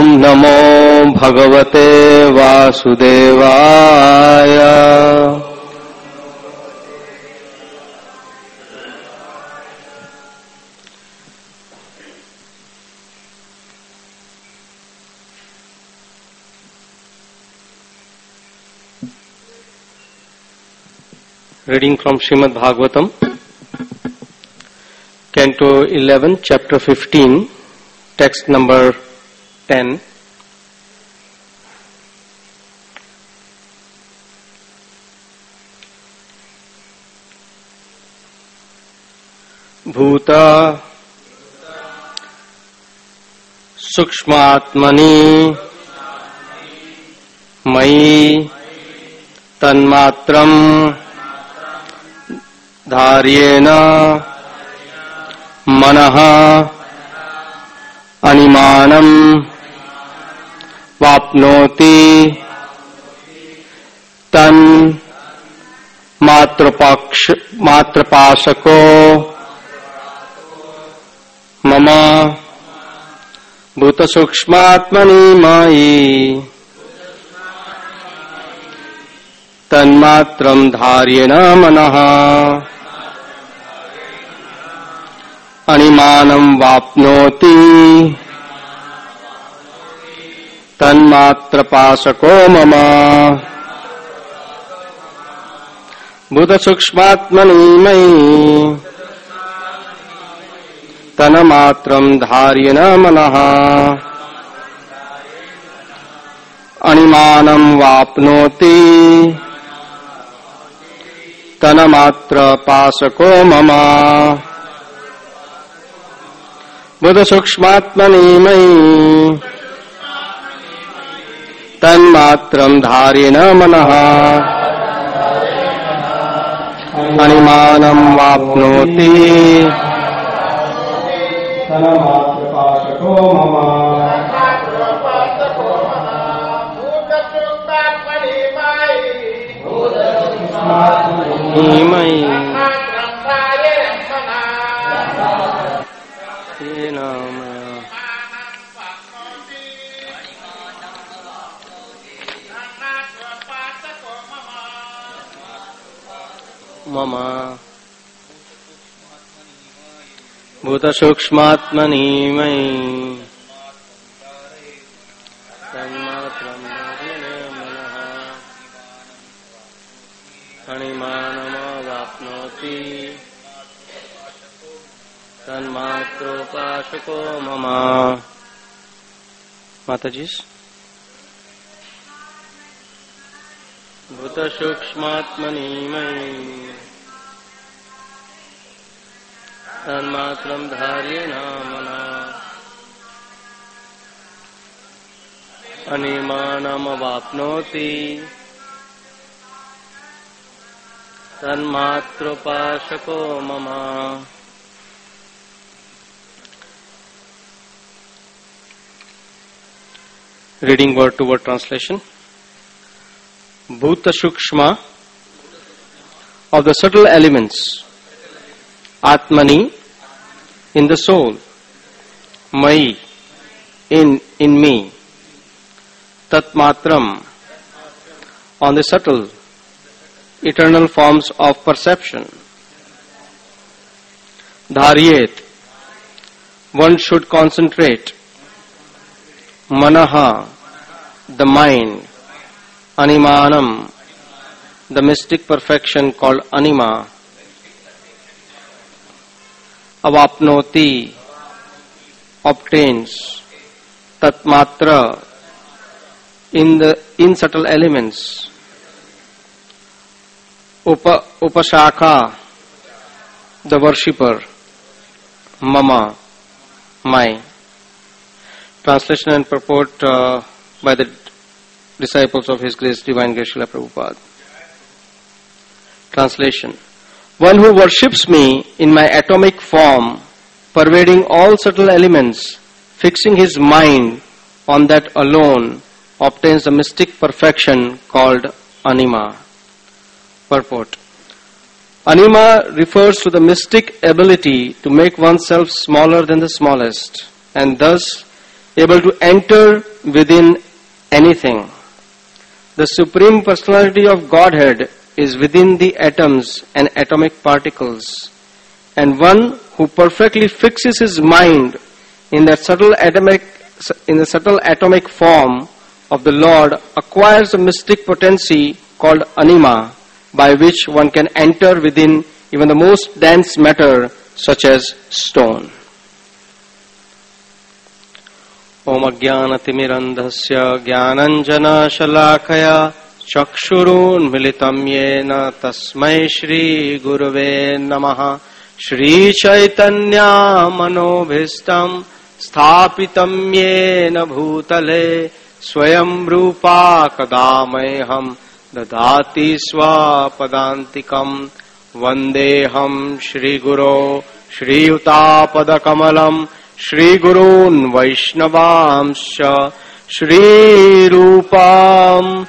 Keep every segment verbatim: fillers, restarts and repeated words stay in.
नमो भगवते वासुदेवाय। Reading from Srimad Bhagavatam, Canto eleven, Chapter fifteen, Text number ten. Bhuta Sukshmatmani Mayi Tanmatram Dharyena Manaha Animanam Vapnoti Tan Matrapaksh Matrapasako Mama Bhuta Sukshmatmani Mayi Tanmatram Dharyena Manaha Animanam Vapnoti Tanmatrapasako Mama Bhuta Sukshmatmani Mayi Tanamatram Dharyena Manaha Animanam Vapnoti Tanamatrapasako Mama Buddha Sukshmatmani Mayi Tanmatram Dharyena Manaha Animanam Vapnoti Tanamatrapasako Mama Mayi Mama Bhuta Sukshmatmani Mayi Tanmatram Dharyena Manaha Animanam Vapnoti Tanmatropasako Mama. Matajis. Bhuta Sukshmatmani Mayi Tanmatram Dharyena Manaha Animanam Vapnoti Tanmatropasako Mama. Reading word to word translation. Bhuta Sukshma, of the subtle elements, Atmani, in the soul, Mai, in, in me, Tatmatram, on the subtle, eternal forms of perception, Dharyet, one should concentrate, Manaha, the mind, Animanam, the mystic perfection called Anima, Avapnoti, obtains, Tatmatra, in the in subtle elements, Upa, Upashaka, the worshipper, Mama, my. Translation and purport uh, by the disciples of His Grace Divine Grace Srila Prabhupada. Translation. One who worships me in my atomic form, pervading all subtle elements, fixing his mind on that alone, obtains the mystic perfection called Anima. Purport. Anima refers to the mystic ability to make oneself smaller than the smallest, and thus able to enter within anything. The Supreme Personality of Godhead is within the atoms and atomic particles, and one who perfectly fixes his mind in that subtle atomic, in the subtle atomic form of the Lord acquires a mystic potency called anima, by which one can enter within even the most dense matter, such as stone. Om Ajnanatimirandhasya Jnananjana Shalakaya Chakshurun Militam Yena Tasmai Shri Gurave Namaha Shri Chaitanya Manobhistam Sthapitam Yena Bhutale Swayam Rupa Kadameham Dadati Swapadantikam Vandeham Shri Guru Shri Utapada Kamalam Shri Gurun Vaishnavamscha Shri Rupam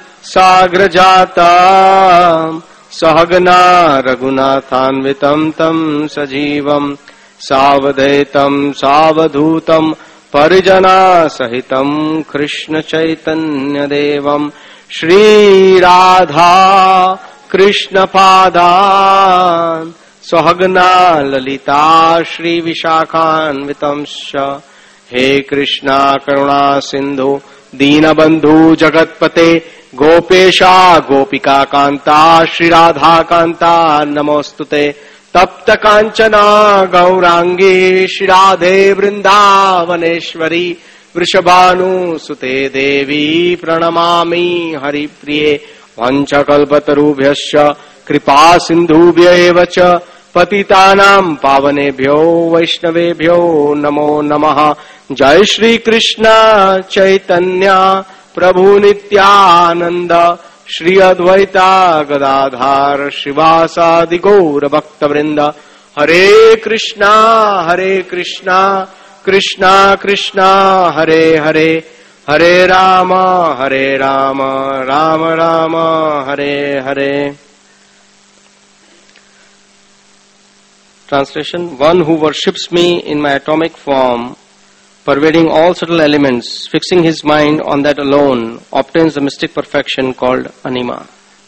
Sagrajatam Sahagana Raghunathanvitam Tam Sajivam Savadaitam Savadhutam Parijana Sahitam Krishna Chaitanya Devam Shri Radha Krishna Padan Sahagana Lalita Shri Vishakhan Vitamsha He Krishna Karuna Sindhu Dina Bandhu Jagatpate Gopesha Gopika Kanta Shri Radha Kanta Namostute Tapta Kanchana Gaurangi Shri Radhe Vrindavaneshwari Vrishabhanu Sute Devi Pranamami Hari Priye Vanchakalpatarubhyasya Kripa Sindhubhya evacha Patitanam Pavanebhyo Vaishnavebhyo Namo Namaha Jai Shri Krishna Chaitanya Prabhu Nityananda Shri Advaita Gadadhar Shivasadi Gaura Bhakta Vrinda Hare Krishna Hare Krishna Krishna Krishna Hare Hare Hare Rama Hare Rama Rama Rama Hare Hare. Translation: One who worships me in my atomic form, pervading all subtle elements, fixing his mind on that alone, obtains the mystic perfection called anima.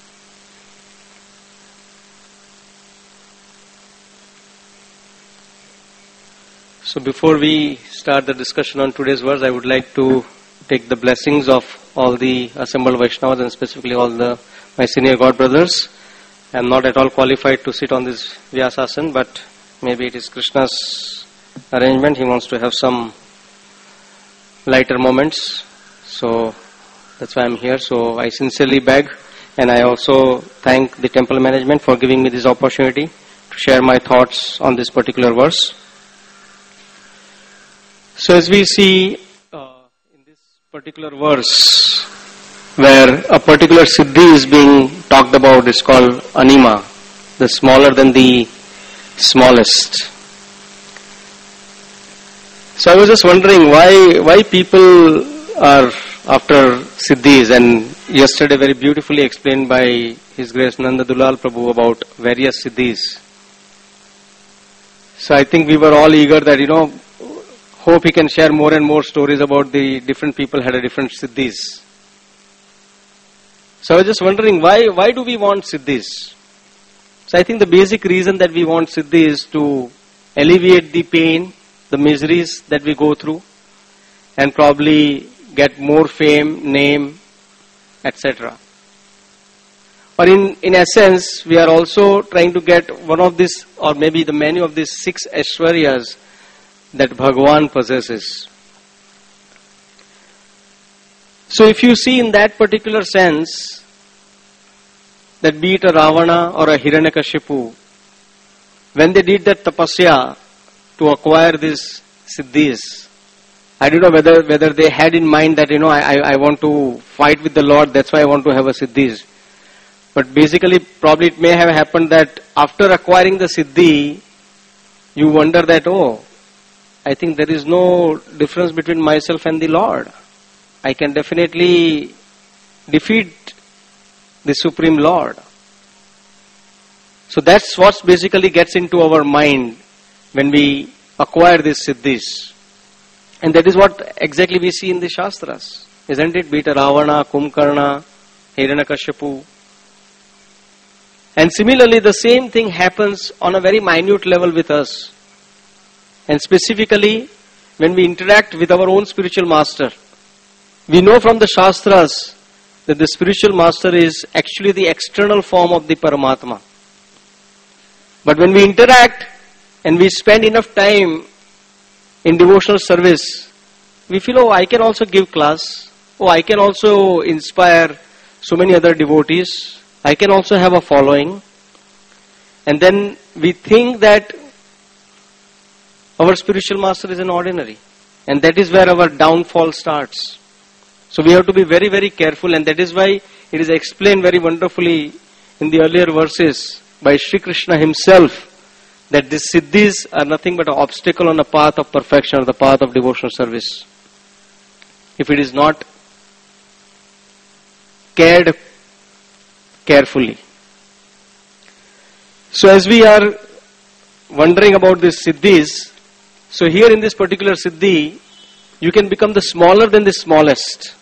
So before we start the discussion on today's verse, I would like to take the blessings of all the assembled Vaishnavas and specifically all the my senior God brothers. I am not at all qualified to sit on this Vyasasana, but maybe it is Krishna's arrangement. He wants to have some lighter moments. So that's why I am here. So I sincerely beg, and I also thank the temple management for giving me this opportunity to share my thoughts on this particular verse. So as we see uh, in this particular verse, where a particular siddhi is being talked about, is called anima, the smaller than the smallest. So I was just wondering why why people are after siddhis, and yesterday very beautifully explained by His Grace Nanda Dulal Prabhu about various siddhis. So I think we were all eager that, you know, hope he can share more and more stories about the different people had a different siddhis. So I was just wondering why why do we want siddhis? So I think the basic reason that we want siddhi is to alleviate the pain, the miseries that we go through, and probably get more fame, name, et cetera. Or in, in essence, we are also trying to get one of these, or maybe the many of these six Aishwaryas that Bhagavan possesses. So if you see in that particular sense, that be it a Ravana or a Hiranyakashipu, when they did that tapasya to acquire these siddhis, I don't know whether whether they had in mind that, you know, I, I want to fight with the Lord, that's why I want to have a siddhis. But basically, probably it may have happened that after acquiring the siddhi, you wonder that, oh, I think there is no difference between myself and the Lord. I can definitely defeat the Supreme Lord. So that's what basically gets into our mind when we acquire these siddhis. And that is what exactly we see in the Shastras. Isn't it? Be it Ravana, Kumbhakarna, Hiranyakashipu. And similarly, the same thing happens on a very minute level with us. And specifically, when we interact with our own spiritual master, we know from the Shastras that the spiritual master is actually the external form of the Paramatma. But when we interact and we spend enough time in devotional service, we feel, oh, I can also give class. Oh, I can also inspire so many other devotees. I can also have a following. And then we think that our spiritual master is an ordinary. And that is where our downfall starts. So we have to be very, very careful, and that is why it is explained very wonderfully in the earlier verses by Sri Krishna himself that these siddhis are nothing but an obstacle on the path of perfection or the path of devotional service. If it is not cared carefully. So as we are wondering about these siddhis, so here in this particular siddhi, you can become the smaller than the smallest.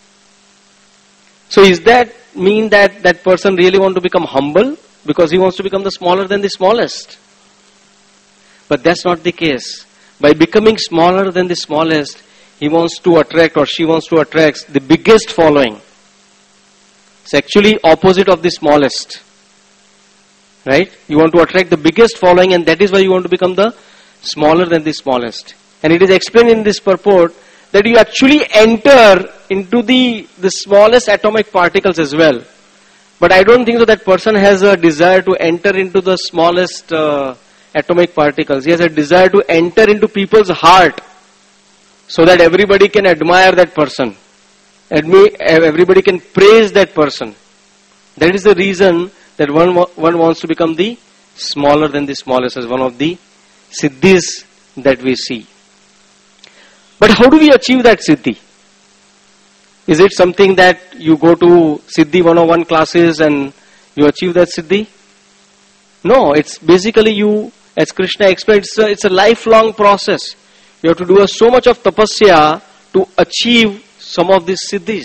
So is that mean that that person really want to become humble because he wants to become the smaller than the smallest? But that's not the case. By becoming smaller than the smallest, he wants to attract or she wants to attract the biggest following. It's actually opposite of the smallest. Right? You want to attract the biggest following, and that is why you want to become the smaller than the smallest. And it is explained in this purport that you actually enter into the, the smallest atomic particles as well. But I don't think that that person has a desire to enter into the smallest uh, atomic particles. He has a desire to enter into people's heart so that everybody can admire that person. Admi- everybody can praise that person. That is the reason that one, one wants to become the smaller than the smallest as one of the siddhis that we see. But how do we achieve that siddhi? Is it something that you go to Siddhi one oh one classes and you achieve that siddhi? No, it's basically you, as Krishna explained, it's a, it's a lifelong process. You have to do a, so much of tapasya to achieve some of these siddhis.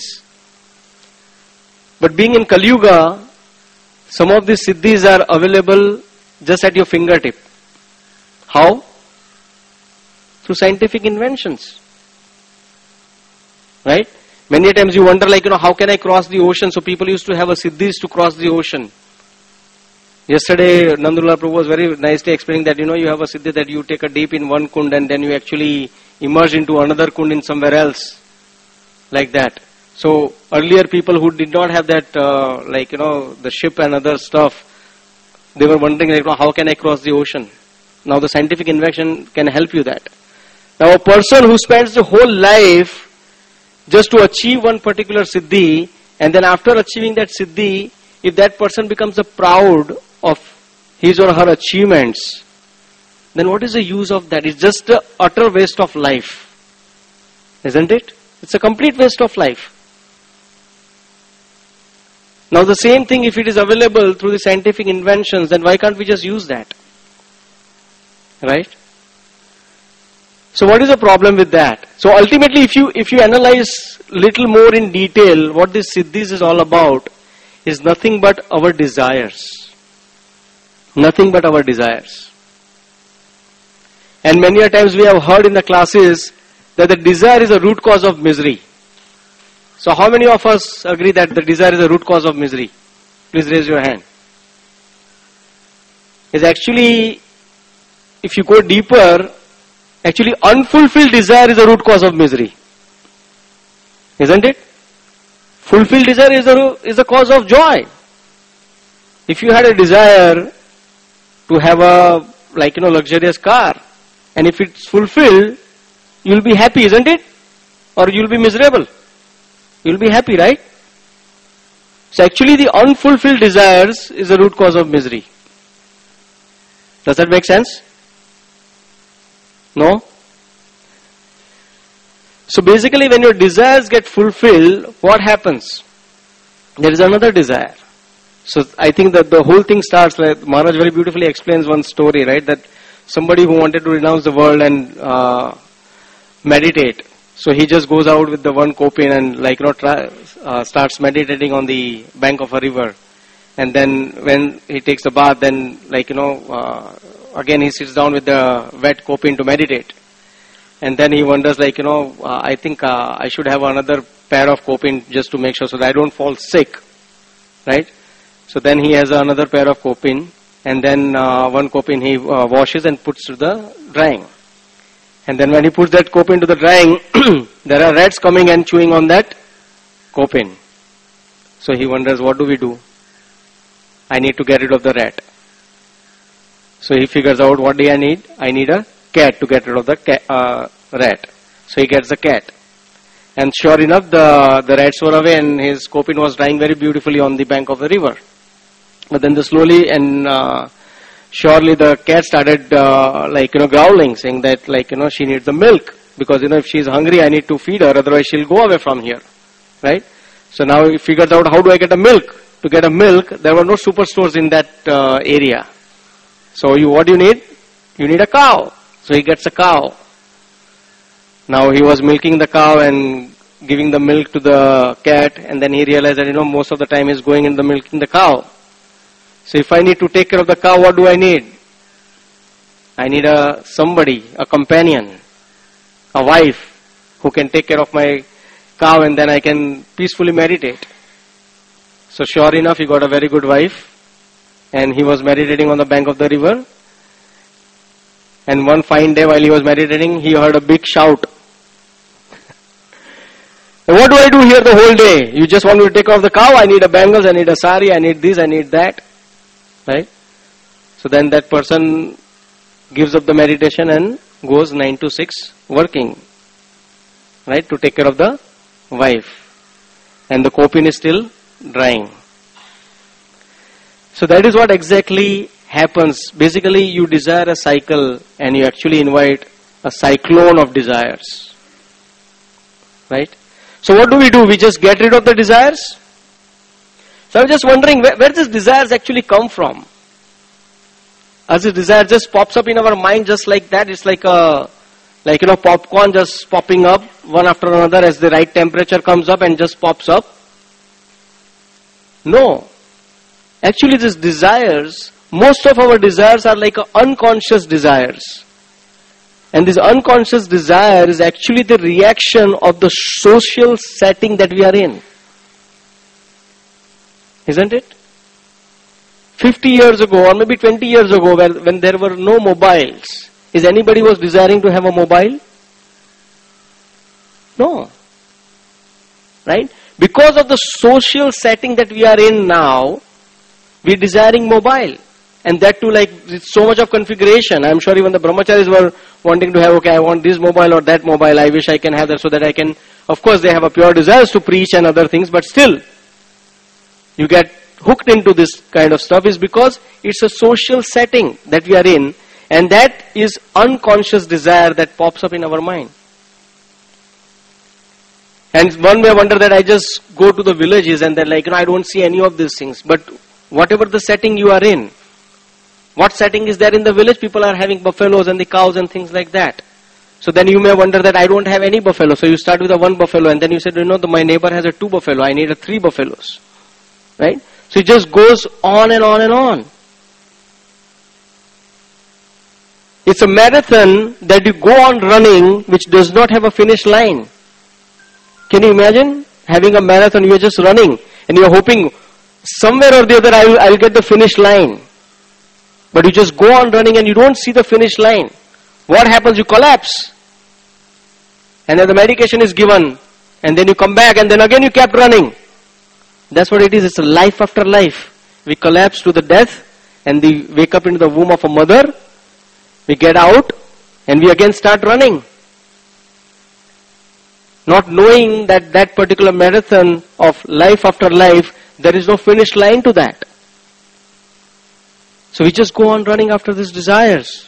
But being in Kali Yuga, some of these siddhis are available just at your fingertip. How? Through scientific inventions. Right? Many times you wonder, like, you know, how can I cross the ocean? So people used to have a siddhis to cross the ocean. Yesterday, Nandullah Prabhu was very nicely explaining that, you know, you have a siddhi that you take a dip in one kund and then you actually immerse into another kund in somewhere else. Like that. So earlier people who did not have that, uh, like, you know, the ship and other stuff, they were wondering, like, you know, how can I cross the ocean? Now the scientific invention can help you that. Now a person who spends the whole life just to achieve one particular siddhi, and then after achieving that siddhi, if that person becomes a proud of his or her achievements, then what is the use of that? It's just an utter waste of life. Isn't it? It's a complete waste of life. Now the same thing, if it is available through the scientific inventions, then why can't we just use that? Right? So what is the problem with that? So ultimately, if you if you analyze little more in detail, what this siddhis is all about is nothing but our desires. Nothing but our desires. And many a times we have heard in the classes that the desire is a root cause of misery. So how many of us agree that the desire is a root cause of misery? Please raise your hand. It's actually, if you go deeper, actually unfulfilled desire is a root cause of misery. Isn't it? Fulfilled desire is a, is a cause of joy. If you had a desire to have a, like, you know, luxurious car, and if it's fulfilled, you'll be happy, isn't it? Or you'll be miserable. You'll be happy, right? So actually the unfulfilled desires is the root cause of misery. Does that make sense? No? So basically when your desires get fulfilled, what happens? There is another desire. So I think that the whole thing starts, like Maharaj very beautifully explains one story, right? That somebody who wanted to renounce the world and uh, meditate. So he just goes out with the one coping and like you know try, uh, starts meditating on the bank of a river. And then when he takes a bath, then like you know uh, again he sits down with the wet coping to meditate. And then he wonders like you know uh, I think uh, I should have another pair of coping just to make sure so that I don't fall sick, right? So then he has another pair of coping, and then uh, one coping he uh, washes and puts to the drying. And then when he puts that coping to the drying, there are rats coming and chewing on that coping. So he wonders, what do we do? I need to get rid of the rat. So he figures out, what do I need? I need a cat to get rid of the cat, uh, rat. So he gets a cat. And sure enough, the, the rats were away and his coping was drying very beautifully on the bank of the river. But then the slowly and uh, surely the cat started uh, like, you know, growling, saying that like, you know, she needs the milk. Because, you know, if she's hungry, I need to feed her, otherwise she'll go away from here. Right? So now he figures out, how do I get a milk? To get a milk, there were no superstores in that uh, area. So you, what do you need? You need a cow. So he gets a cow. Now he was milking the cow and giving the milk to the cat, and then he realized that, you know, most of the time he's going in the milking the cow. So if I need to take care of the cow, what do I need? I need a somebody, a companion, a wife who can take care of my cow, and then I can peacefully meditate. So sure enough, he got a very good wife, and he was meditating on the bank of the river. And one fine day while he was meditating, he heard a big shout. What do I do here the whole day? You just want me to take off the cow? I need a bangles, I need a sari, I need this, I need that. Right? So then that person gives up the meditation and goes nine to six working. Right? To take care of the wife. And the coping is still drying. So that is what exactly happens. Basically, you desire a cycle and you actually invite a cyclone of desires. Right? So what do we do? We just get rid of the desires? So I'm just wondering, where, where does desires actually come from? As a desire just pops up in our mind just like that, it's like a, like you know, popcorn just popping up one after another as the right temperature comes up and just pops up. No. Actually, these desires, most of our desires are like a unconscious desires. And this unconscious desire is actually the reaction of the social setting that we are in. Isn't it? fifty years ago or maybe twenty years ago when, when there were no mobiles, is anybody was desiring to have a mobile? No. Right? Because of the social setting that we are in now, we are desiring mobile. And that too, like, so much of configuration. I'm sure even the brahmacharis were wanting to have, okay, I want this mobile or that mobile. I wish I can have that so that I can, of course they have a pure desires to preach and other things, but still, you get hooked into this kind of stuff is because it's a social setting that we are in, and that is unconscious desire that pops up in our mind. And one may wonder that I just go to the villages and then like, you know, I don't see any of these things. But whatever the setting you are in, what setting is there in the village? People are having buffaloes and the cows and things like that. So then you may wonder that I don't have any buffalo. So you start with a one buffalo and then you said, you know, the, my neighbor has a two buffalo. I need a three buffaloes. Right? So it just goes on and on and on. It's a marathon that you go on running which does not have a finish line. Can you imagine having a marathon, you're just running and you're hoping somewhere or the other I will, I will get the finish line. But you just go on running and you don't see the finish line. What happens? You collapse. And then the medication is given. And then you come back and then again you kept running. That's what it is. It's a life after life. We collapse to the death and we wake up into the womb of a mother. We get out and we again start running. Not knowing that that particular marathon of life after life, there is no finish line to that. So we just go on running after these desires.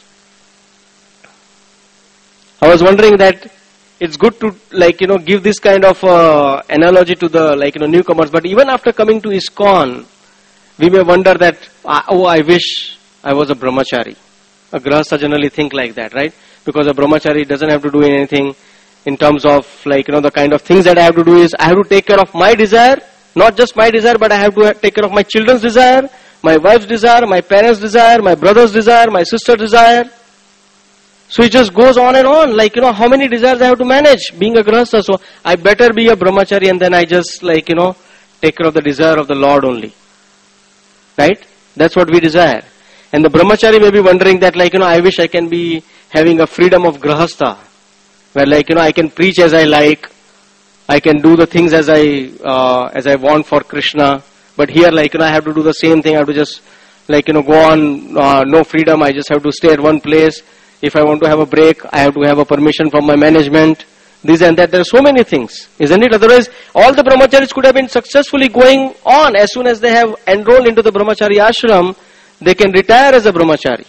I was wondering that it's good to, like, you know, give this kind of uh, analogy to the, like, you know, newcomers. But even after coming to ISKCON, we may wonder that, oh, I wish I was a brahmachari. A grahastha generally think like that, right? Because a brahmachari doesn't have to do anything. in terms of like, you know, the kind of things that I have to do is I have to take care of my desire, not just my desire, but I have to take care of my children's desire, my wife's desire, my parents' desire, my brother's desire, my sister's desire. So it just goes on and on, like, you know, how many desires I have to manage being a grahastha. So I better be a brahmachari and then I just like, you know, take care of the desire of the Lord only. Right? That's what we desire. And the brahmachari may be wondering that like, you know, I wish I can be having a freedom of grahastha. Where like, you know, I can preach as I like. I can do the things as I, uh, as I want for Krishna. But here like, you know, I have to do the same thing. I have to just like, you know, go on, uh, no freedom. I just have to stay at one place. If I want to have a break, I have to have a permission from my management. This and that. There are so many things, isn't it? Otherwise, all the brahmacharis could have been successfully going on. As soon as they have enrolled into the brahmachari ashram, they can retire as a brahmachari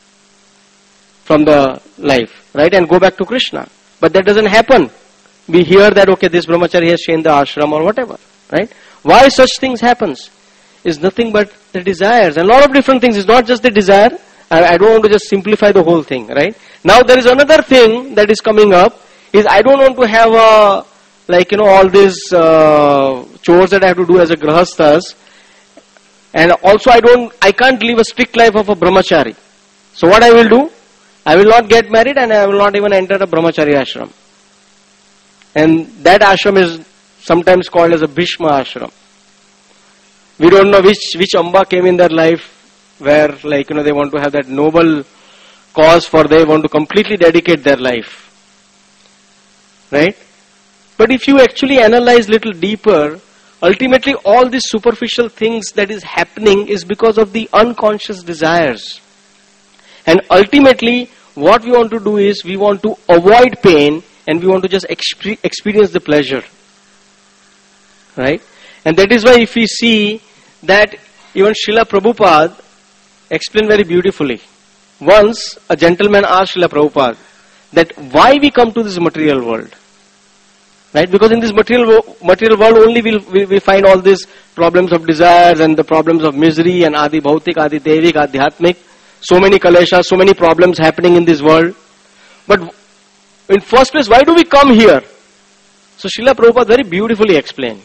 from the life, right? And go back to Krishna. But that doesn't happen. We hear that, okay, this brahmachari has changed the ashram or whatever, right? Why such things happens is nothing but the desires. And a lot of different things. It's not just the desire. I don't want to just simplify the whole thing, right? Now there is another thing that is coming up, is I don't want to have a, like, you know, all these uh, chores that I have to do as a grahasthas. And also I don't, I can't live a strict life of a brahmachari. So what I will do? I will not get married and I will not even enter a brahmachari ashram. And that ashram is sometimes called as a Bhishma ashram. We don't know which, which Amba came in their life, where like, you know, they want to have that noble cause for they want to completely dedicate their life. Right? But if you actually analyze little deeper, ultimately all these superficial things that is happening is because of the unconscious desires. And ultimately what we want to do is we want to avoid pain and we want to just exp- experience the pleasure. Right? And that is why if we see that even Srila Prabhupada explained very beautifully. Once a gentleman asked Srila Prabhupada that why we come to this material world. Right? Because in this material material world only we'll, we we find all these problems of desires and the problems of misery and adi bhautik, adi devik, adhyatmik. So many kaleshas, so many problems happening in this world. But in first place, why do we come here? So Srila Prabhupada very beautifully explained.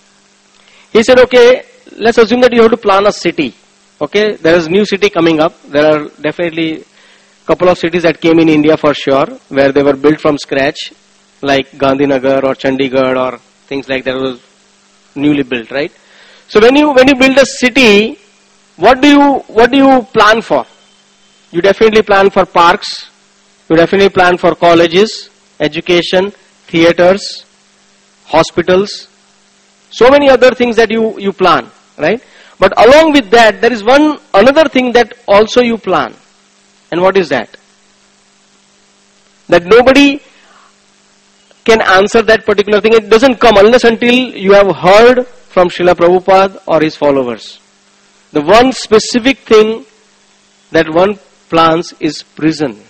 He said, okay, let's assume that you have to plan a city. Okay, there is new city coming up. There are definitely couple of cities that came in India for sure, where they were built from scratch, like Gandhinagar or Chandigarh or things like that was newly built, right? So when you when you build a city, what do you what do you plan for? You definitely plan for parks. You definitely plan for colleges, education, theaters, hospitals, so many other things that you you plan, right? But along with that, there is one another thing that also you plan. And what is that? That nobody can answer that particular thing. It doesn't come unless until you have heard from Srila Prabhupada or his followers. The one specific thing that one plans is prison.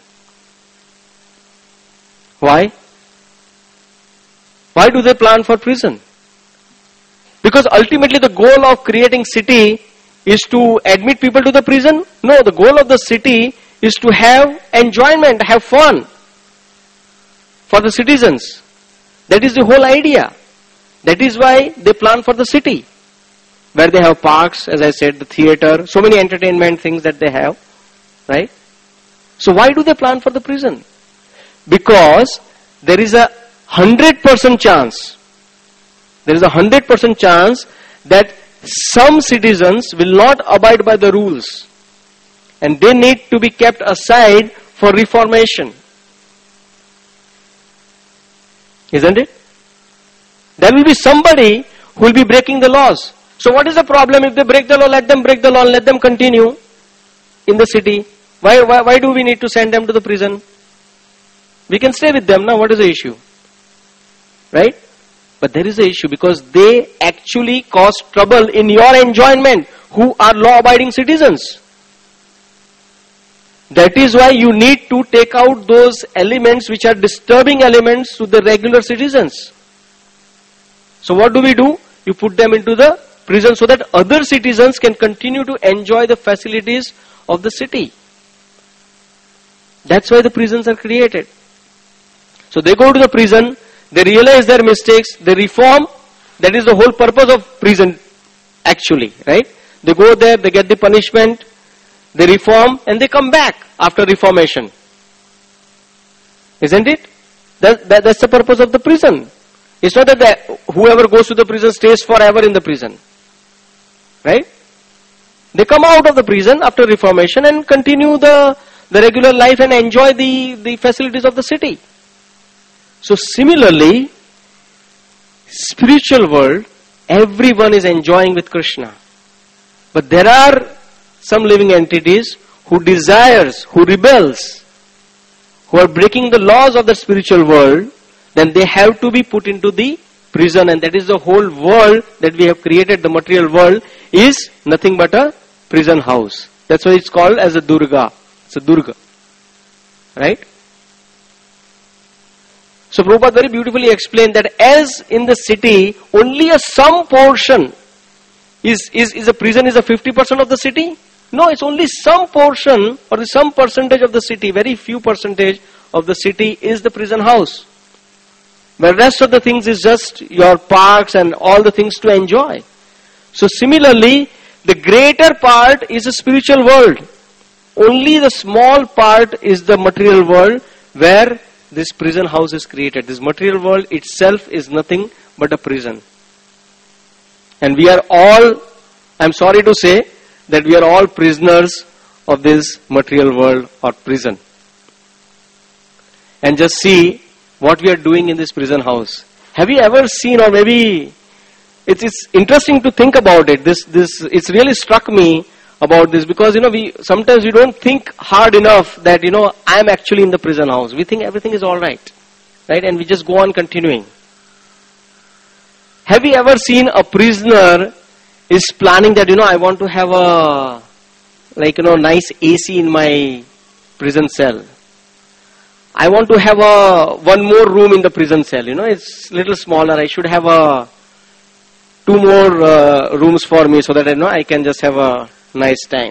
Why? Why do they plan for prison? Because ultimately the goal of creating city is to admit people to the prison? No, the goal of the city is to have enjoyment, have fun for the citizens. That is the whole idea. That is why they plan for the city, where they have parks, as I said, the theater, so many entertainment things that they have, right? So why do they plan for the prison? Because there is a hundred percent chance There is a hundred percent chance that some citizens will not abide by the rules and they need to be kept aside for reformation. Isn't it? There will be somebody who will be breaking the laws. So what is the problem? If they break the law, let them break the law and let them continue in the city. Why, why, why do we need to send them to the prison? We can stay with them now. What is the issue? Right? But there is an issue because they actually cause trouble in your enjoyment, who are law-abiding citizens. That is why you need to take out those elements which are disturbing elements to the regular citizens. So what do we do? You put them into the prison so that other citizens can continue to enjoy the facilities of the city. That's why the prisons are created. So they go to the prison, they realize their mistakes, they reform. That is the whole purpose of prison actually, right? They go there, they get the punishment, they reform, and they come back after reformation. Isn't it? That, that, that's the purpose of the prison. It's not that the, whoever goes to the prison stays forever in the prison. Right? They come out of the prison after reformation and continue the, the regular life and enjoy the, the facilities of the city. So similarly, spiritual world, everyone is enjoying with Krishna. But there are some living entities who desires, who rebels, who are breaking the laws of the spiritual world, then they have to be put into the prison, and that is the whole world that we have created. The material world is nothing but a prison house. That's why it's called as a Durga. It's a Durga. Right? So Prabhupada very beautifully explained that as in the city, only a some portion is, is, is a prison is a fifty percent of the city. No, it's only some portion or some percentage of the city, very few percentage of the city is the prison house. The rest of the things is just your parks and all the things to enjoy. So similarly, the greater part is a spiritual world. Only the small part is the material world where this prison house is created. This material world itself is nothing but a prison. And we are all, I'm sorry to say, that we are all prisoners of this material world or prison. And just see what we are doing in this prison house. Have you ever seen, or maybe it's, it's interesting to think about it. This, this, it's really struck me about this because, you know, we sometimes we don't think hard enough that, you know, I am actually in the prison house. We think everything is all right, right? And we just go on continuing. Have you ever seen a prisoner is planning that, you know, I want to have a, like, you know, nice A C in my prison cell. I want to have a, one more room in the prison cell, you know, it's little smaller. I should have a, two more uh, rooms for me so that, you know, I can just have a nice time.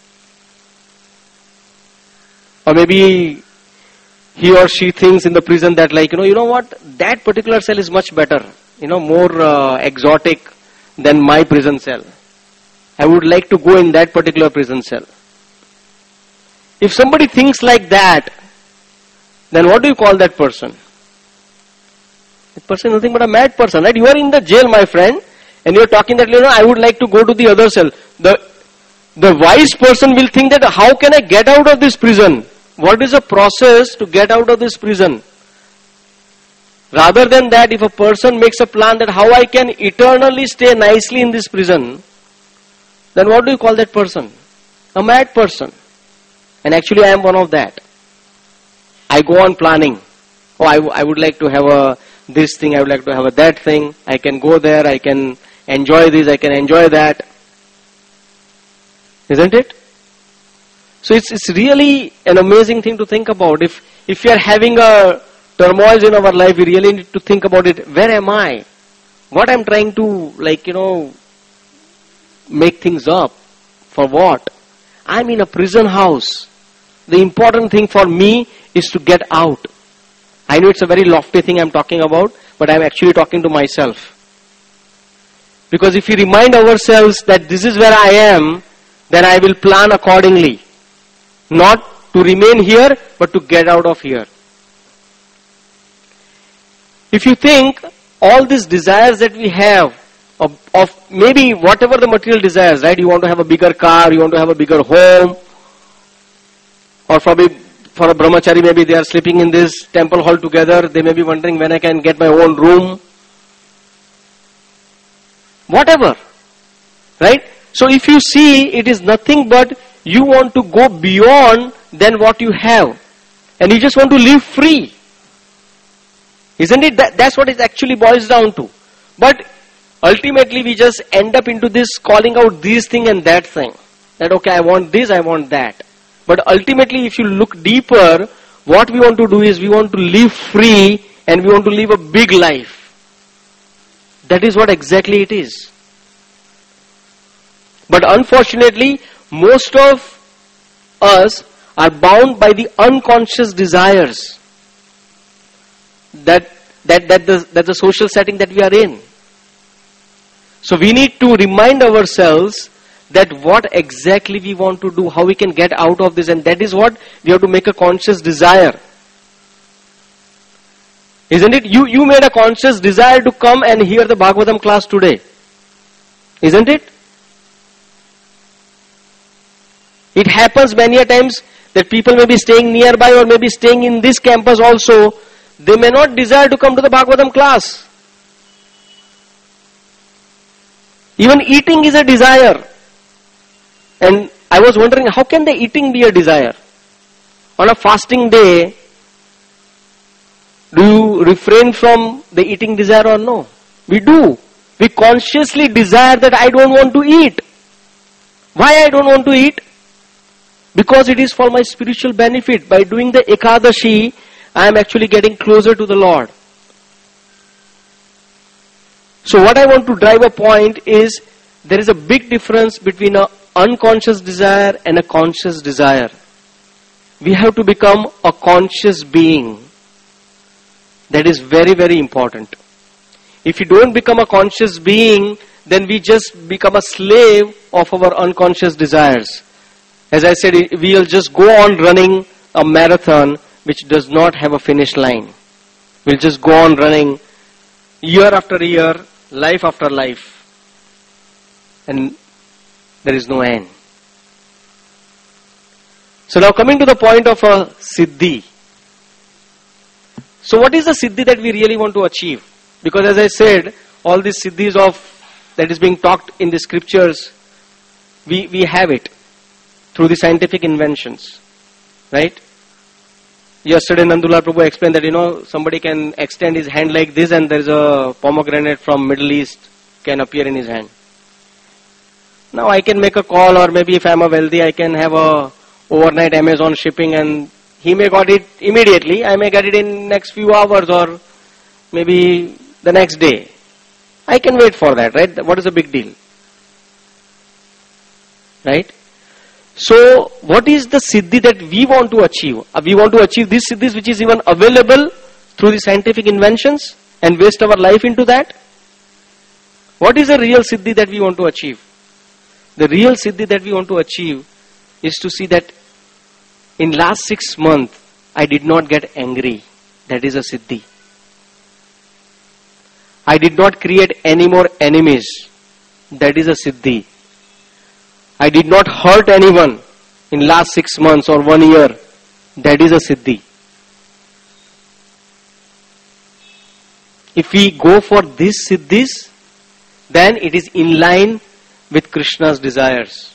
Or maybe he or she thinks in the prison that, like, you know, you know what, that particular cell is much better, you know, more uh, exotic than my prison cell. I would like to go in that particular prison cell. If somebody thinks like that, then what do you call that person? That person is nothing but a mad person, right? You are in the jail, my friend, and you are talking that, you know, I would like to go to the other cell. The, the wise person will think that, how can I get out of this prison? What is the process to get out of this prison? Rather than that, if a person makes a plan that how I can eternally stay nicely in this prison, then what do you call that person? A mad person. And actually I am one of that. I go on planning. Oh, I, w- I would like to have a this thing, I would like to have a that thing. I can go there, I can enjoy this, I can enjoy that. Isn't it? So it's it's really an amazing thing to think about. If if we are having a turmoil in our life, we really need to think about it. Where am I? What I'm trying to, like, you know, make things up. For what? I'm in a prison house. The important thing for me is to get out. I know it's a very lofty thing I'm talking about, but I'm actually talking to myself. Because if we remind ourselves that this is where I am, then I will plan accordingly. Not to remain here, but to get out of here. If you think all these desires that we have, of, of maybe whatever the material desires, right? You want to have a bigger car, you want to have a bigger home, or probably for a brahmachari, maybe they are sleeping in this temple hall together, they may be wondering when I can get my own room. Whatever, right? So if you see, it is nothing but you want to go beyond than what you have. And you just want to live free. Isn't it? That, that's what it actually boils down to. But ultimately we just end up into this calling out this thing and that thing. That okay, I want this, I want that. But ultimately if you look deeper, what we want to do is we want to live free and we want to live a big life. That is what exactly it is. But unfortunately, most of us are bound by the unconscious desires. that that that the that's the social setting that we are in. So we need to remind ourselves that what exactly we want to do, how we can get out of this, and that is what we have to make a conscious desire. Isn't it? You, you made a conscious desire to come and hear the Bhagavatam class today. Isn't it? It happens many a times that people may be staying nearby or may be staying in this campus also. They may not desire to come to the Bhagavatam class. Even eating is a desire. And I was wondering, how can the eating be a desire? On a fasting day, do you refrain from the eating desire or no? We do. We consciously desire that I don't want to eat. Why I don't want to eat? Because it is for my spiritual benefit. By doing the Ekadashi, I am actually getting closer to the Lord. So what I want to drive a point is, there is a big difference between an unconscious desire and a conscious desire. We have to become a conscious being. That is very, very important. If you don't become a conscious being, then we just become a slave of our unconscious desires. As I said, we'll just go on running a marathon which does not have a finish line. We'll just go on running year after year, life after life. And there is no end. So now coming to the point of a siddhi. So what is the siddhi that we really want to achieve? Because as I said, all these siddhis of that is being talked in the scriptures, we, we have it through the scientific inventions. Right? Yesterday Nandulal Prabhu explained that, you know, somebody can extend his hand like this and there is a pomegranate from Middle East can appear in his hand. Now I can make a call, or maybe if I am a wealthy, I can have a overnight Amazon shipping and he may got it immediately. I may get it in next few hours or maybe the next day. I can wait for that, right? What is the big deal? Right? So, what is the siddhi that we want to achieve? We want to achieve this siddhis which is even available through the scientific inventions and waste our life into that? What is the real siddhi that we want to achieve? The real siddhi that we want to achieve is to see that in last six months, I did not get angry. That is a siddhi. I did not create any more enemies. That is a siddhi. I did not hurt anyone in last six months or one year. That is a siddhi. If we go for these siddhis, then it is in line with Krishna's desires.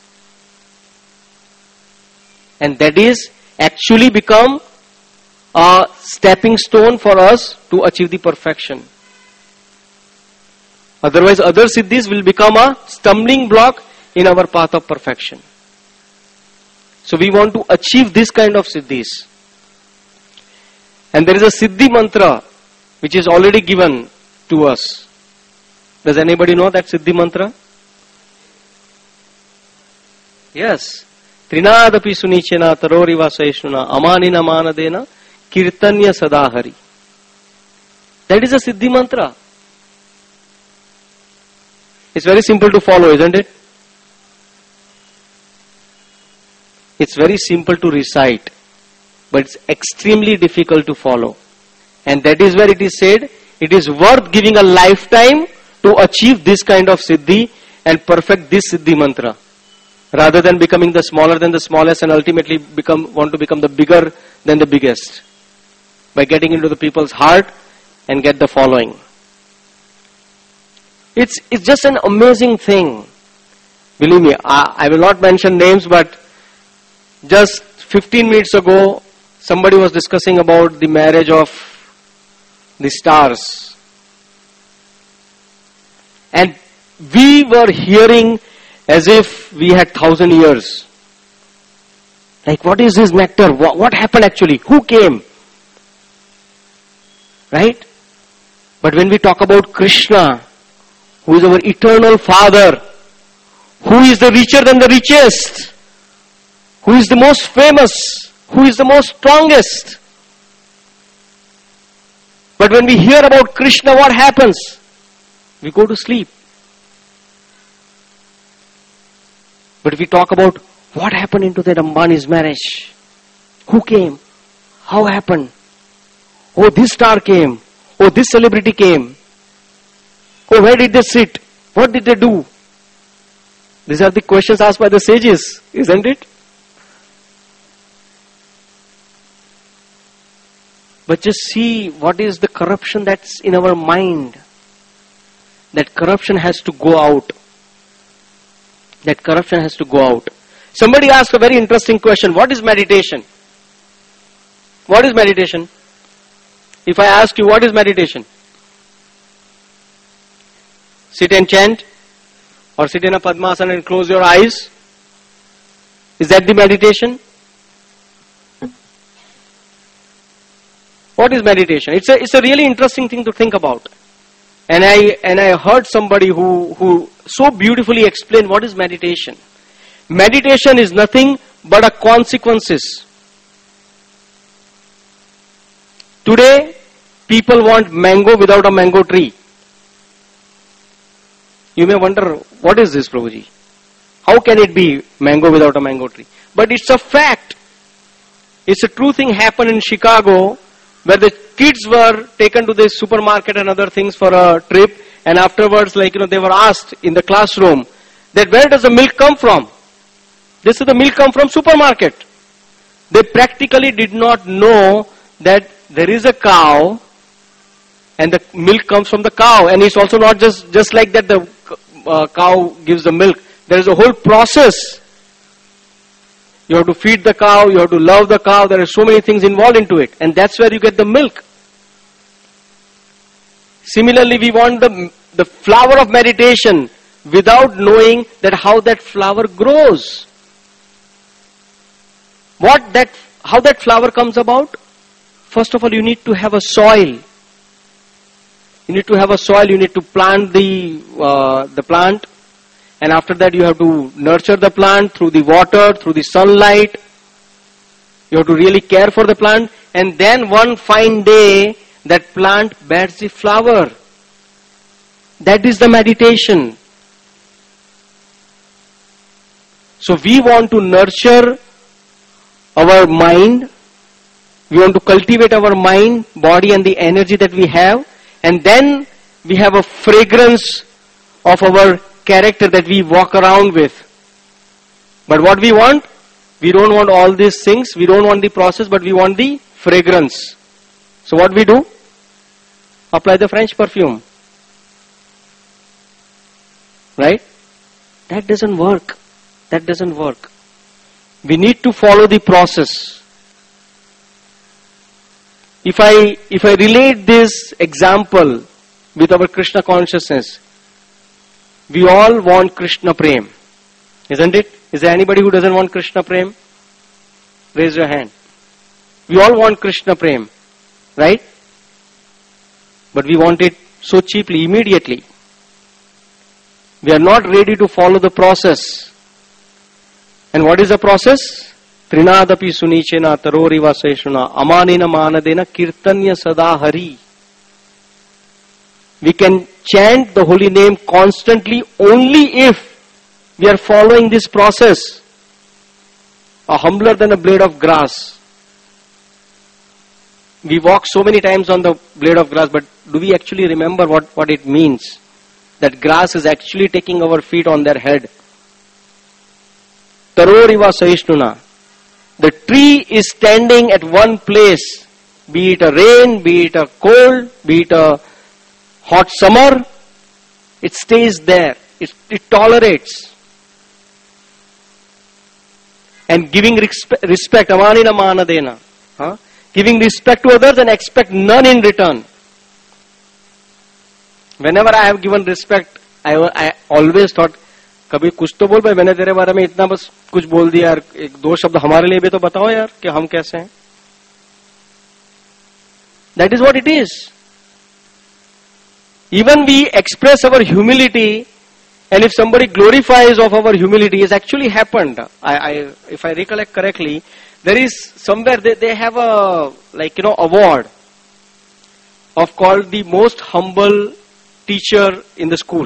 And that is actually become a stepping stone for us to achieve the perfection. Otherwise, other siddhis will become a stumbling block in our path of perfection. So we want to achieve this kind of siddhis. And there is a siddhi mantra which is already given to us. Does anybody know that siddhi mantra? Yes. Trinadapi sunichena taroriva saishnuna amanina manadena kirtanya sadahari. That is a siddhi mantra. It's very simple to follow, isn't it? It's very simple to recite, but it's extremely difficult to follow. And that is where it is said, it is worth giving a lifetime to achieve this kind of siddhi and perfect this siddhi mantra, rather than becoming the smaller than the smallest and ultimately become want to become the bigger than the biggest by getting into the people's heart and get the following. It's it's just an amazing thing. Believe me, I, I will not mention names, but just fifteen minutes ago, somebody was discussing about the marriage of the stars. And we were hearing as if we had thousand years. Like, what is this matter? What, what happened actually? Who came? Right? But when we talk about Krishna, who is our eternal Father, who is the richer than the richest, who is the most famous, who is the most strongest, But when we hear about Krishna, what happens? We go to sleep. But if we talk about what happened into that Ambani's marriage, who came, how happened, oh this star came, oh this celebrity came, oh where did they sit, what did they do? These are the questions asked by the sages, isn't it? But just see what is the corruption that's in our mind. That corruption has to go out. That corruption has to go out. Somebody asked a very interesting question. What is meditation? What is meditation? If I ask you, what is meditation? Sit and chant? Or sit in a Padmasana and close your eyes? Is that the meditation? What is meditation? It's a, it's a really interesting thing to think about. And I, and I heard somebody who, who so beautifully explained what is meditation. Meditation is nothing but a consequences. Today, people want mango without a mango tree. You may wonder, what is this, Prabhuji? How can it be mango without a mango tree? But it's a fact. It's a true thing happened in Chicago, where the kids were taken to the supermarket and other things for a trip, and afterwards, like, you know, they were asked in the classroom that where does the milk come from? They said the milk come from supermarket. They practically did not know that there is a cow and the milk comes from the cow, and it's also not just, just like that the uh, cow gives the milk. There is a whole process. You have to feed the cow, you have to love the cow, there are so many things involved into it. And that's where you get the milk. Similarly, we want the, the flower of meditation without knowing that how that flower grows. What that, how that flower comes about? First of all, you need to have a soil. You need to have a soil, you need to plant the, uh, the plant. And after that, you have to nurture the plant through the water, through the sunlight. You have to really care for the plant. And then one fine day, that plant bears the flower. That is the meditation. So we want to nurture our mind. We want to cultivate our mind, body, and the energy that we have. And then we have a fragrance of our character that we walk around with. But what we want? We don't want all these things. We don't want the process, but we want the fragrance. So what we do? Apply the French perfume. Right? That doesn't work. That doesn't work. We need to follow the process. If I, if I relate this example with our Krishna consciousness, we all want Krishna Prem. Isn't it? Is there anybody who doesn't want Krishna Prem? Raise your hand. We all want Krishna Prem. Right? But we want it so cheaply, immediately. We are not ready to follow the process. And what is the process? Trinadapi sunichena taroriva seshuna amanena manadena kirtanya sada hari. We can chant the holy name constantly only if we are following this process. A humbler than a blade of grass. We walk so many times on the blade of grass, but do we actually remember what, what it means? That grass is actually taking our feet on their head. Taroriva saishnuna. The tree is standing at one place, be it a rain, be it a cold, be it a hot summer, it stays there. It, it tolerates. And giving respect, respect amanina manadena. Huh? Giving respect to others and expect none in return. Whenever I have given respect, I, I always thought, कभी कुछ तो बोल भाई, मैंने तेरे बारे में इतना बस कुछ बोल दिया यार, एक दो शब्द हमारे लिए भी तो बताओ यार कि हम कैसे हैं. That is what it is. Even we express our humility, and if somebody glorifies of our humility, it's actually happened. I, I, if I recollect correctly, there is somewhere they, they have a, like, you know, award. of called the most humble teacher in the school.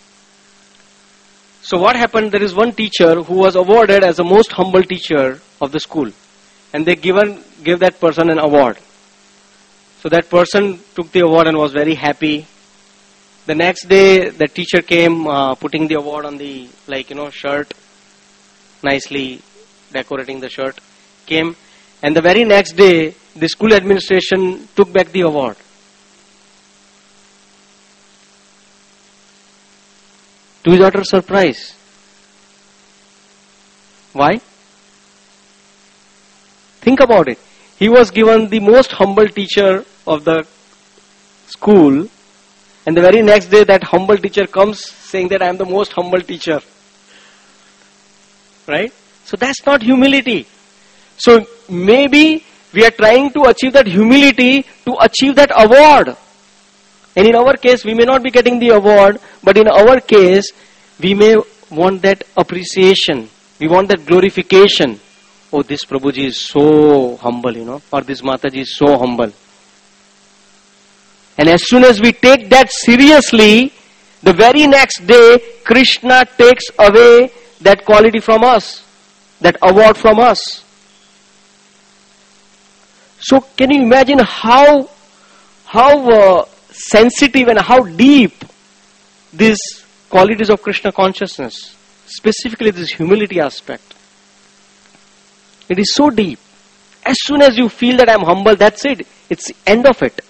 So what happened, there is one teacher who was awarded as the most humble teacher of the school. And they given gave that person an award. So that person took the award and was very happy. The next day, the teacher came uh, putting the award on the, like, you know, shirt, nicely decorating the shirt, came. And the very next day, the school administration took back the award. To his utter surprise. Why? Think about it. He was given the most humble teacher of the school, and the very next day that humble teacher comes saying that I am the most humble teacher. Right? So that's not humility. So maybe we are trying to achieve that humility to achieve that award. And in our case, we may not be getting the award, but in our case, we may want that appreciation. We want that glorification. Oh, this Prabhuji is so humble, you know, or this Mataji is so humble. And as soon as we take that seriously, the very next day, Krishna takes away that quality from us, that award from us. So can you imagine how, how uh, sensitive and how deep these qualities of Krishna consciousness, specifically this humility aspect. It is so deep. As soon as you feel that I am humble, that's it. It's the end of it.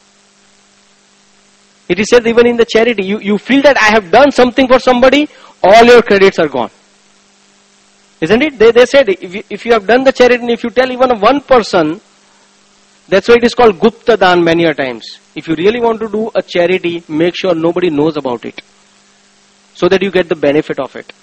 It is said even in the charity, you, you feel that I have done something for somebody, all your credits are gone. Isn't it? They, they said, if you, if you have done the charity, and if you tell even one person, that's why it is called Gupta Dan many a times. If you really want to do a charity, make sure nobody knows about it, so that you get the benefit of it.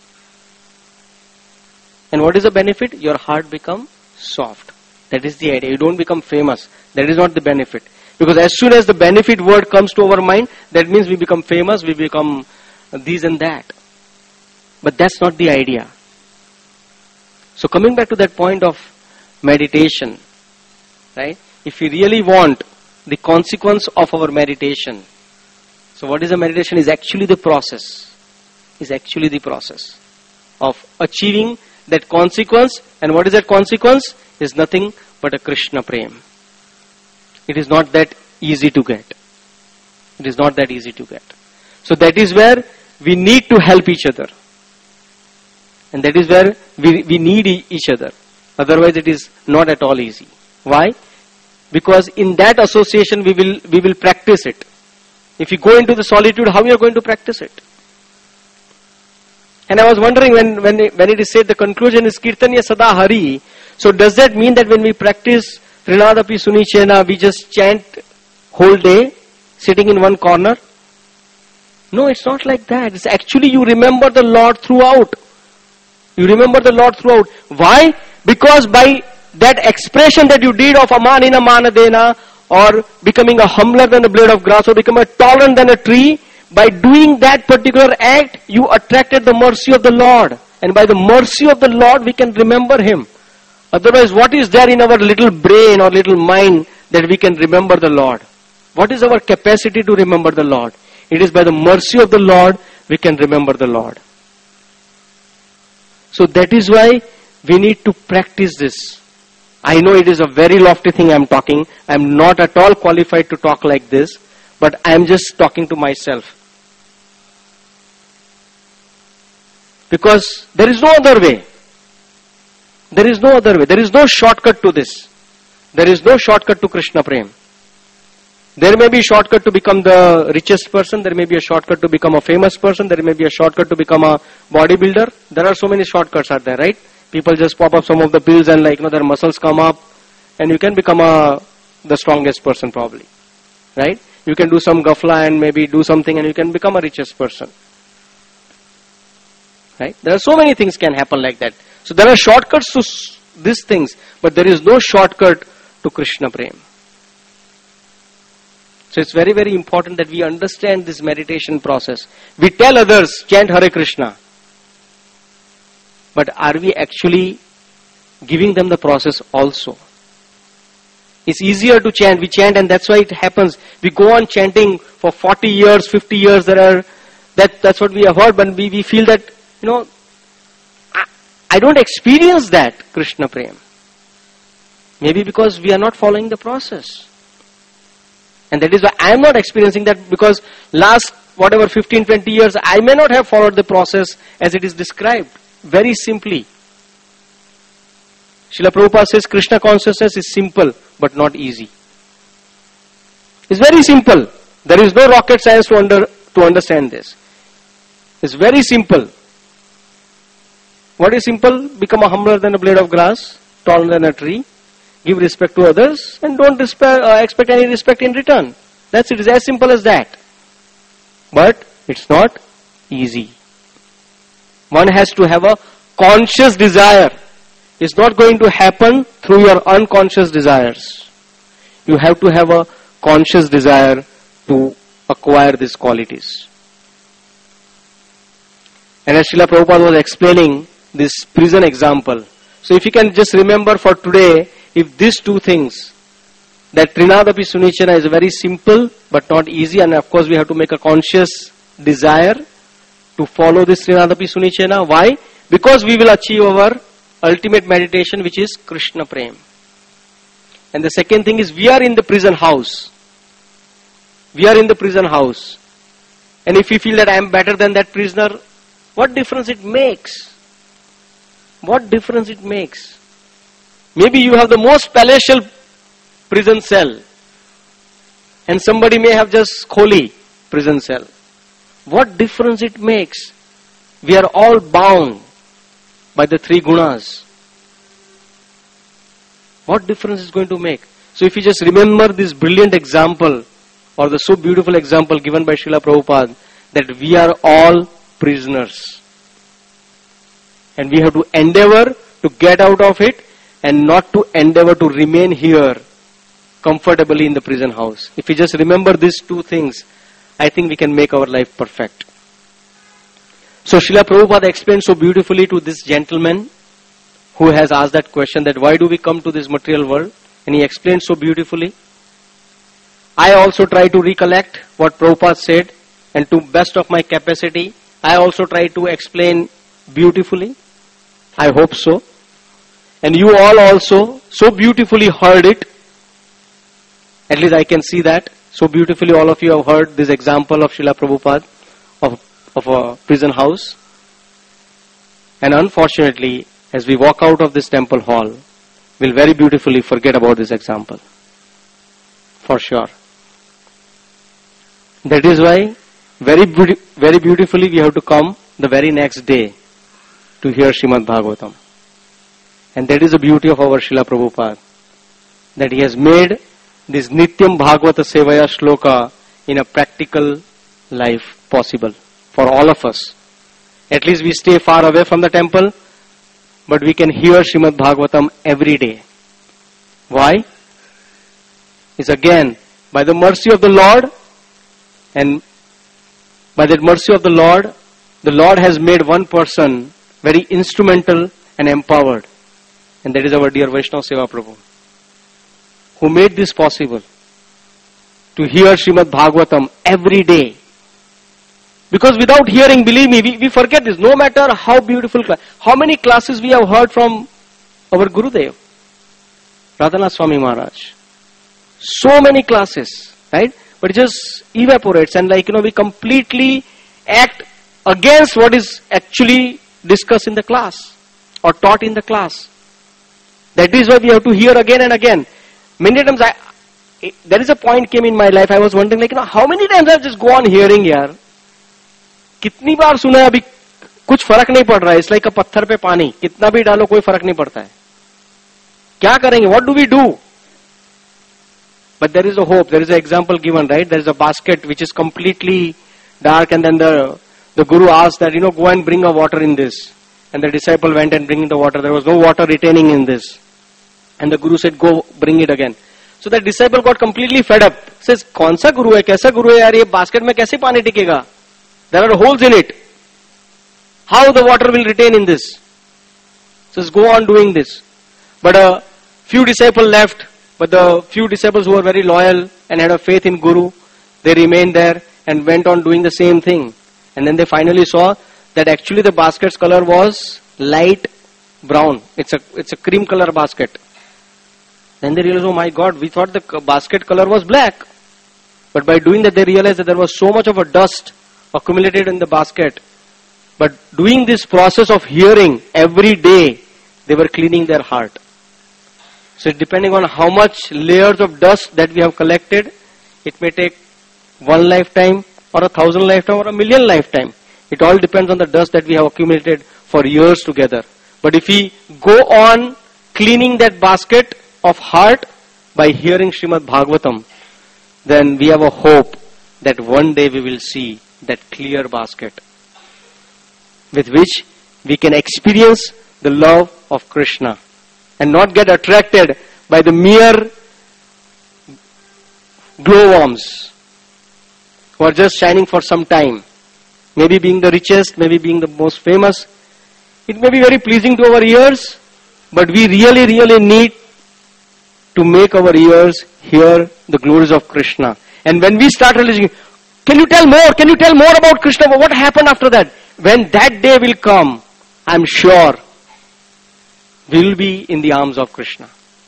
And what is the benefit? Your heart becomes soft. That is the idea. You don't become famous. That is not the benefit. Because as soon as the benefit word comes to our mind, that means we become famous, we become this and that. But that's not the idea. So coming back to that point of meditation, right? If we really want the consequence of our meditation, so what is the meditation? Is actually the process. Is actually the process of achieving that consequence. And what is that consequence? Is nothing but a Krishna Prem. It is not that easy to get. It is not that easy to get. So that is where we need to help each other. And that is where we, we need each other. Otherwise it is not at all easy. Why? Because in that association we will we will practice it. If you go into the solitude, how you are going to practice it? And I was wondering when, when, when it is said the conclusion is Kirtanya Sada Hari. So does that mean that when we practice Trinadapi Sunichena, we just chant whole day, sitting in one corner? No, it's not like that. It's actually you remember the Lord throughout. You remember the Lord throughout. Why? Because by that expression that you did of Amanina Manadena, or becoming a humbler than a blade of grass, or become a taller than a tree, by doing that particular act, you attracted the mercy of the Lord. And by the mercy of the Lord, we can remember Him. Otherwise, what is there in our little brain or little mind that we can remember the Lord? What is our capacity to remember the Lord? It is by the mercy of the Lord, we can remember the Lord. So that is why we need to practice this. I know it is a very lofty thing I am talking. I am not at all qualified to talk like this, but I am just talking to myself. Because there is no other way. There is no other way. There is no shortcut to this. There is no shortcut to Krishna Prem. There may be a shortcut to become the richest person. There may be a shortcut to become a famous person. There may be a shortcut to become a bodybuilder. There are so many shortcuts out there, right? People just pop up some of the pills and like, you know, their muscles come up and you can become a, the strongest person probably, right? You can do some ghafla and maybe do something and you can become a richest person, right? There are so many things can happen like that. So there are shortcuts to these things, but there is no shortcut to Krishna Prem. So it's very, very important that we understand this meditation process. We tell others, chant Hare Krishna. But are we actually giving them the process also? It's easier to chant. We chant and that's why it happens. We go on chanting for forty years, fifty years. There are, that, that's what we have heard, but we, we feel that, you know, I, I don't experience that Krishna Prem. Maybe because we are not following the process. And that is why I am not experiencing that, because last whatever fifteen, twenty years, I may not have followed the process as it is described. Very simply. Srila Prabhupada says Krishna consciousness is simple but not easy. It's very simple. There is no rocket science to, under, to understand this. It's very simple. What is simple? Become a humbler than a blade of grass, taller than a tree, give respect to others, and don't respect, uh, expect any respect in return. That's it. It's as simple as that. But it's not easy. One has to have a conscious desire. It's not going to happen through your unconscious desires. You have to have a conscious desire to acquire these qualities. And as Srila Prabhupada was explaining this prison example, so if you can just remember for today, if these two things, that Trinadapi Sunichena is very simple but not easy, and of course we have to make a conscious desire to follow this Trinadapi Sunichena. Why? Because we will achieve our ultimate meditation, which is Krishna Prem. And the second thing is, we are in the prison house. We are in the prison house. And if we feel that I am better than that prisoner, what difference it makes? What difference it makes? Maybe you have the most palatial prison cell, and somebody may have just kholi prison cell. What difference it makes? We are all bound by the three gunas. What difference is going to make? So if you just remember this brilliant example, or the so beautiful example given by Srila Prabhupada, that we are all prisoners. And we have to endeavor to get out of it, and not to endeavor to remain here comfortably in the prison house. If we just remember these two things, I think we can make our life perfect. So Srila Prabhupada explained so beautifully to this gentleman who has asked that question, that why do we come to this material world? And he explained so beautifully. I also try to recollect what Prabhupada said, and to best of my capacity, I also try to explain beautifully. I hope so. And you all also so beautifully heard it. At least I can see that. So beautifully all of you have heard this example of Srila Prabhupada of, of a prison house. And unfortunately, as we walk out of this temple hall, we'll very beautifully forget about this example. For sure. That is why very, very beautifully we have to come the very next day to hear Srimad Bhagavatam. And that is the beauty of our Srila Prabhupada, that he has made this Nityam Bhagavata Sevaya Shloka in a practical life possible for all of us. At least we stay far away from the temple, but we can hear Srimad Bhagavatam every day. Why? It's again by the mercy of the Lord, and by that mercy of the Lord, the Lord has made one person very instrumental and empowered. And that is our dear Vaishnava Seva Prabhu, who made this possible, to hear Srimad Bhagavatam every day. Because without hearing, believe me, we, we forget this. No matter how beautiful class, how many classes we have heard from our Gurudev, Radhanath Swami Maharaj. So many classes, right? But it just evaporates, and like, you know, we completely act against what is actually discussed in the class or taught in the class. That is why we have to hear again and again. Many times I, there is a point came in my life, I was wondering, like, you know, how many times I just go on hearing yaar? कितनी बार सुना है, अभी कुछ फर्क नहीं पड़ रहा है. It's like a पत्थर पे पानी, कितना भी डालो कोई फर्क नहीं पड़ता है. क्या करेंगे? What do we do? But there is a hope. There is an example given, right? There is a basket which is completely dark, and then the the Guru asked that, you know, go and bring a water in this. And the disciple went and bring the water. There was no water retaining in this. And the Guru said, go bring it again. So the disciple got completely fed up. Says, कौन सा गुरु है, कैसा गुरु है यार, ये basket में कैसे पानी टिकेगा? There are holes in it. How the water will retain in this? Says, go on doing this. But a few disciples left. But the few disciples who were very loyal and had a faith in Guru, they remained there and went on doing the same thing. And then they finally saw that actually the basket's color was light brown. It's a, it's a cream color basket. Then they realized, oh my God, we thought the basket color was black. But by doing that, they realized that there was so much of a dust accumulated in the basket. But doing this process of hearing every day, they were cleaning their heart. So depending on how much layers of dust that we have collected, it may take one lifetime or a thousand lifetime or a million lifetime. It all depends on the dust that we have accumulated for years together. But if we go on cleaning that basket of heart by hearing Srimad Bhagavatam, then we have a hope that one day we will see that clear basket with which we can experience the love of Krishna and not get attracted by the mere glowworms who are just shining for some time. Maybe being the richest, maybe being the most famous. It may be very pleasing to our ears, but we really, really need to make our ears hear the glories of Krishna. And when we start listening, can you tell more? Can you tell more about Krishna? What happened after that? When that day will come, I'm sure we will be in the arms of Krishna.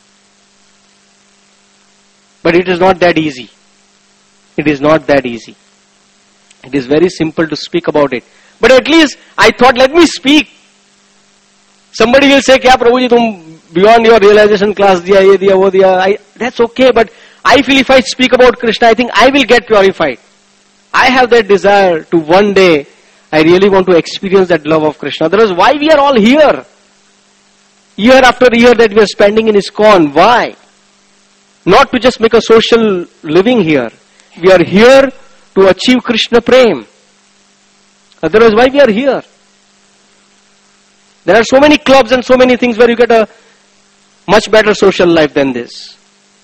But it is not that easy. It is not that easy. It is very simple to speak about it. But at least I thought, let me speak. Somebody will say, kya Prabhuji, tum beyond your realization class diya, ye diya, wo diya. I, that's okay, but I feel if I speak about Krishna, I think I will get purified. I have that desire to one day, I really want to experience that love of Krishna. Otherwise, why we are all here? Year after year that we are spending in ISKCON. Why? Not to just make a social living here. We are here to achieve Krishna Prem. Otherwise, why we are here? There are so many clubs and so many things where you get a much better social life than this.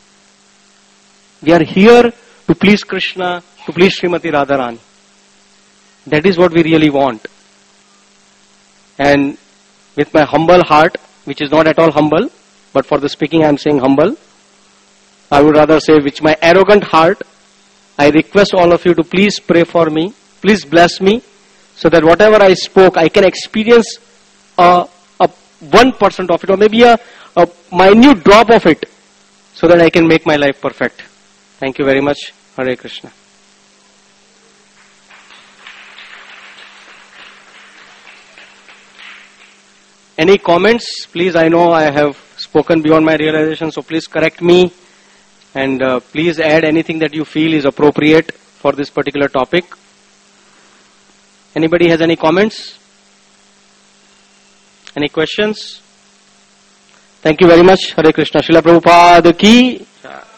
We are here to please Krishna, to please Srimati Radharani. That is what we really want. And with my humble heart, which is not at all humble, but for the speaking I am saying humble, I would rather say with my arrogant heart, I request all of you to please pray for me, please bless me, so that whatever I spoke, I can experience a, a one percent of it, or maybe a, a minute drop of it, so that I can make my life perfect. Thank you very much. Hare Krishna. Any comments? Please, I know I have spoken beyond my realization, so please correct me. And uh, please add anything that you feel is appropriate for this particular topic. Anybody has any comments? Any questions? Thank you very much. Hare Krishna. Srila Prabhupada ki